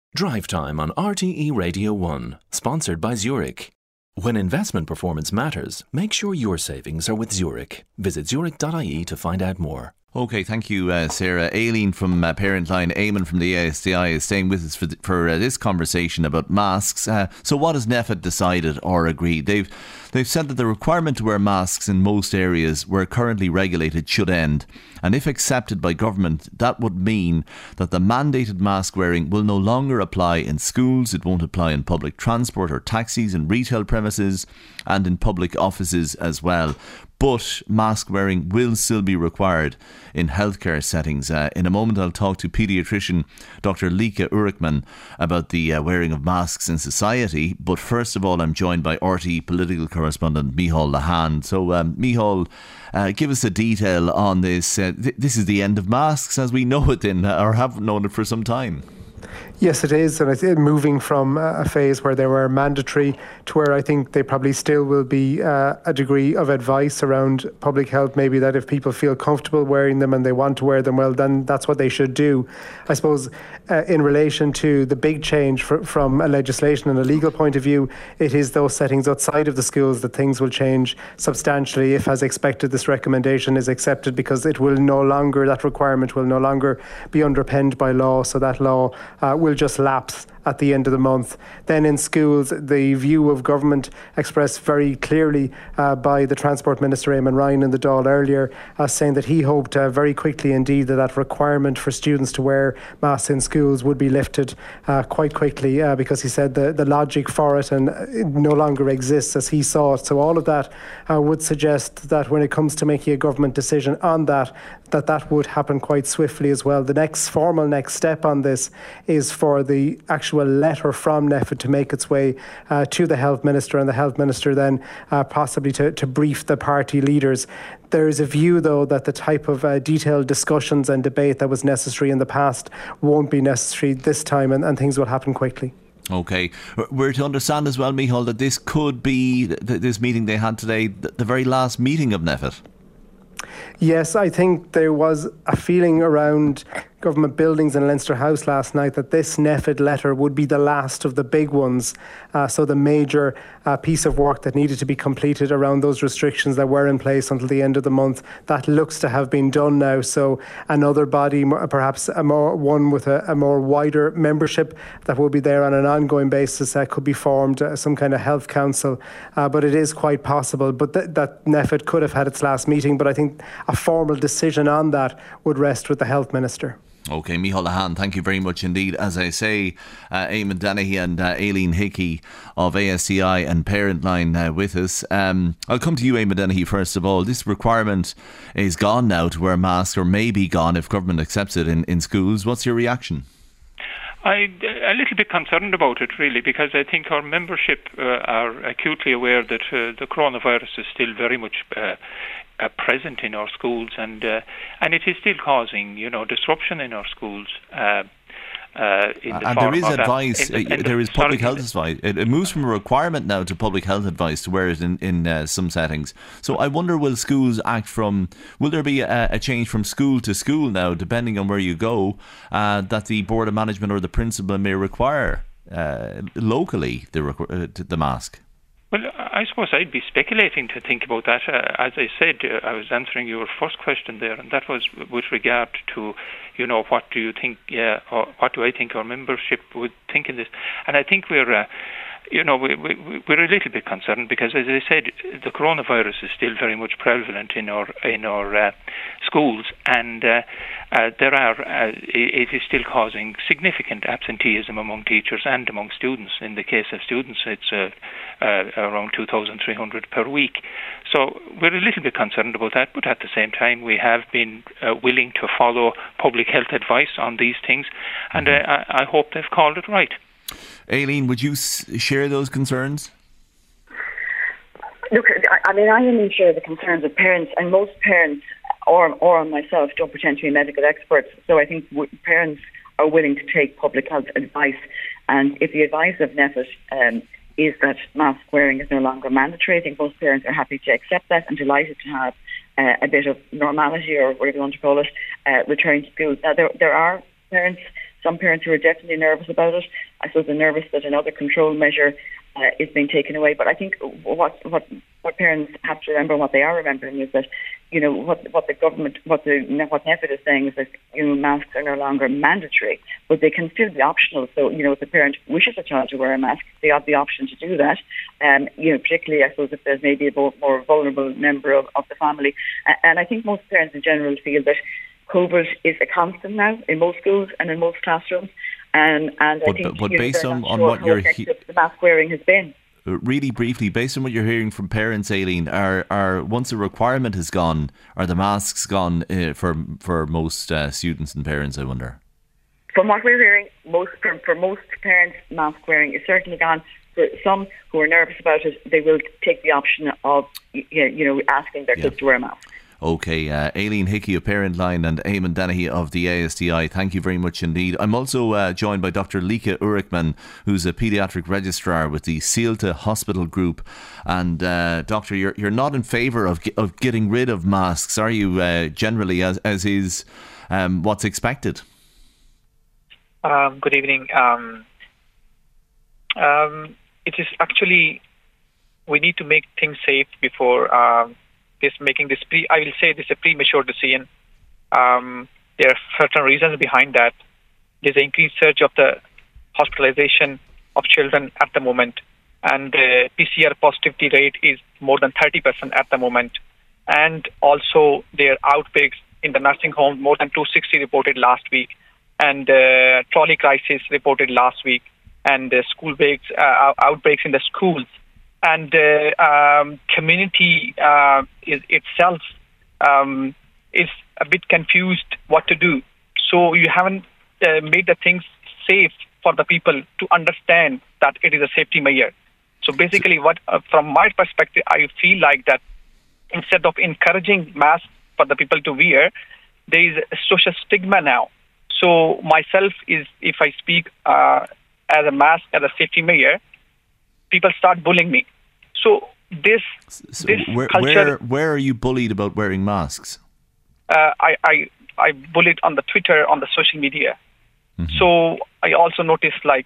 Drive Time on RTE Radio 1, sponsored by Zurich. When investment performance matters, make sure your savings are with Zurich. Visit zurich.ie to find out more. OK, thank you, Sarah. Aileen from Parent Line, Eamon from the ASDI is staying with us for this conversation about masks. So what has NPHET decided or agreed? They've said that the requirement to wear masks in most areas where currently regulated should end. And if accepted by government, that would mean that the mandated mask wearing will no longer apply in schools. It won't apply in public transport or taxis, in retail premises and in public offices as well. But mask wearing will still be required in healthcare settings. In a moment, I'll talk to paediatrician Dr. Lika Urichman about the wearing of masks in society. But first of all, I'm joined by RTE political correspondent Micheál Lehane. So, Micheál, give us a detail on this. This is the end of masks as we know it, or have known it for some time. Yes, it is, and I think moving from a phase where they were mandatory to where I think they probably still will be a degree of advice around public health, maybe that if people feel comfortable wearing them and they want to wear them, well, then that's what they should do. I suppose in relation to the big change from a legislation and a legal point of view, it is those settings outside of the schools that things will change substantially if, as expected, this recommendation is accepted, because that requirement will no longer be underpinned by law, so that law will just lapse at the end of the month. Then in schools, the view of government expressed very clearly by the Transport Minister Eamon Ryan in the Dáil earlier, saying that he hoped very quickly indeed that requirement for students to wear masks in schools would be lifted quite quickly, because he said the logic for it and it no longer exists as he saw it. So all of that would suggest that when it comes to making a government decision on that would happen quite swiftly as well. The formal next step on this is for the actual letter from NPHET to make its way to the Health Minister, and the Health Minister then possibly to brief the party leaders. There is a view, though, that the type of detailed discussions and debate that was necessary in the past won't be necessary this time, and things will happen quickly. OK. We're to understand as well, Micheál, that this could be, this meeting they had today, the very last meeting of NPHET. Yes, I think there was a feeling around government buildings in Leinster House last night that this NPHET letter would be the last of the big ones. So the major piece of work that needed to be completed around those restrictions that were in place until the end of the month, that looks to have been done now. So another body, perhaps one with a more wider membership that will be there on an ongoing basis, could be formed, some kind of health council. But it is quite possible. But that NPHET could have had its last meeting. But I think a formal decision on that would rest with the Health Minister. OK, Micheál Lehane, thank you very much indeed. As I say, Eamon Dennehy and Aileen Hickey of ASDI and Parent Line with us. I'll come to you, Eamon Dennehy, first of all. This requirement is gone now to wear masks, or may be gone if government accepts it in schools. What's your reaction? I'm a little bit concerned about it, really, because I think our membership are acutely aware that the coronavirus is still very much present in our schools, and it is still causing, disruption in our schools. And there is advice. There is public health advice. It moves from a requirement now to public health advice to wear it in some settings. So I wonder, will schools will there be a change from school to school now, depending on where you go, that the Board of Management or the principal may require locally the mask? Well, I suppose I'd be speculating to think about that. As I said, I was answering your first question there, and that was with regard to, what do you think, or what do I think our membership would think in this? And I think we're a little bit concerned because, as I said, the coronavirus is still very much prevalent in our schools, and it is still causing significant absenteeism among teachers and among students. In the case of students, it's around 2,300 per week. So we're a little bit concerned about that, but at the same time, we have been willing to follow public health advice on these things, and I hope they've called it right. Aileen, would you share those concerns? Look, I only share the concerns of parents, and most parents, or myself, don't pretend to be medical experts. So I think parents are willing to take public health advice, and if the advice of NPHET is that mask wearing is no longer mandatory, I think most parents are happy to accept that and delighted to have a bit of normality, or whatever you want to call it, return to school. Now, there are parents some parents who are definitely nervous about it. I suppose they're nervous that another control measure is being taken away. But I think what parents have to remember, what they are remembering, is that what the government, what NPHET is saying is that masks are no longer mandatory, but they can still be optional. So if the parent wishes a child to wear a mask, they have the option to do that. Particularly, I suppose, if there's maybe a more vulnerable member of the family. And I think most parents in general feel that COVID is a constant now in most schools and in most classrooms. And I think based on what you're the mask wearing has been. Really briefly, based on what you're hearing from parents, Aileen, are once a requirement is gone, are the masks gone for most students and parents, I wonder? From what we're hearing, for most parents, mask wearing is certainly gone. For some who are nervous about it, they will take the option of asking their kids to wear a mask. OK, Aileen Hickey of Parent Line and Eamon Dennehy of the ASDI, thank you very much indeed. I'm also joined by Dr. Lika Urickman, who's a paediatric registrar with the Síolta Hospital Group. And Doctor, you're not in favour of getting rid of masks, are you, generally, as is what's expected? Good evening. It is actually, we need to make things safe before I will say this is a premature decision. There are certain reasons behind that. There's an increased surge of the hospitalization of children at the moment, and the PCR positivity rate is more than 30% at the moment. And also there are outbreaks in the nursing home, more than 260 reported last week, and trolley crisis reported last week, and school outbreaks in the schools. And community itself is a bit confused what to do. So you haven't made the things safe for the people to understand that it is a safety measure. So basically, from my perspective, I feel like that instead of encouraging masks for the people to wear, there is a social stigma now. So myself if I speak as a mask, as a safety measure, people start bullying me. So this culture. Where are you bullied about wearing masks? I bullied on the Twitter, on the social media. Mm-hmm. So I also noticed my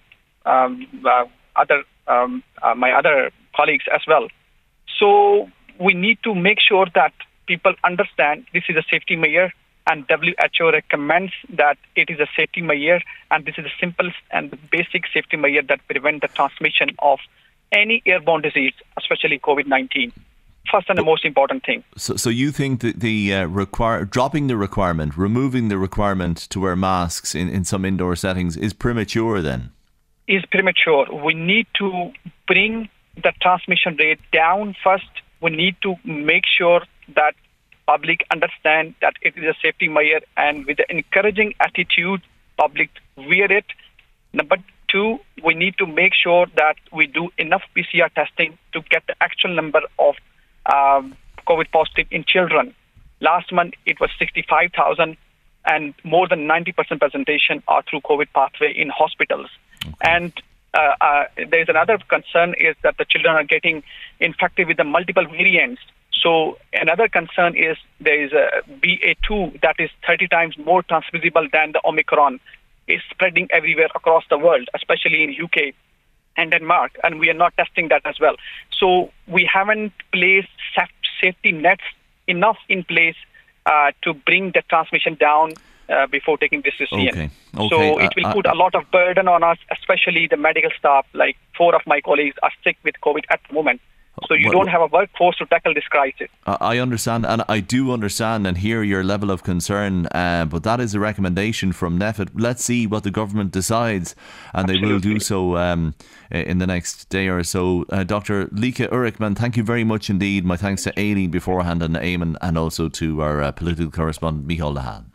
other colleagues as well. So we need to make sure that people understand this is a safety measure, and WHO recommends that it is a safety measure, and this is the simplest and the basic safety measure that prevent the transmission of any airborne disease, especially COVID-19. First and the most important thing. So you think that dropping the requirement, removing the requirement to wear masks in some indoor settings is premature then? Is premature. We need to bring the transmission rate down first. We need to make sure that public understand that it is a safety measure, and with the encouraging attitude, public wear it. Number two, we need to make sure that we do enough PCR testing to get the actual number of COVID positive in children. Last month, it was 65,000, and more than 90% presentation are through COVID pathway in hospitals. Okay. And there's another concern is that the children are getting infected with the multiple variants. So another concern is there is a BA2 that is 30 times more transmissible than the Omicron. Is spreading everywhere across the world, especially in UK and Denmark, and we are not testing that as well. So we haven't placed safety nets enough in place to bring the transmission down before taking this decision. Okay. So it will put a lot of burden on us, especially the medical staff. Like 4 of my colleagues are sick with COVID at the moment. So you don't have a workforce to tackle this crisis. I understand, and I do understand and hear your level of concern, but that is a recommendation from NPHET. Let's see what the government decides, and Absolutely. They will do so in the next day or so. Dr. Lika Urickman, thank you very much indeed. My thanks to Aileen beforehand and Eamon, and also to our political correspondent, Micheál Lehane.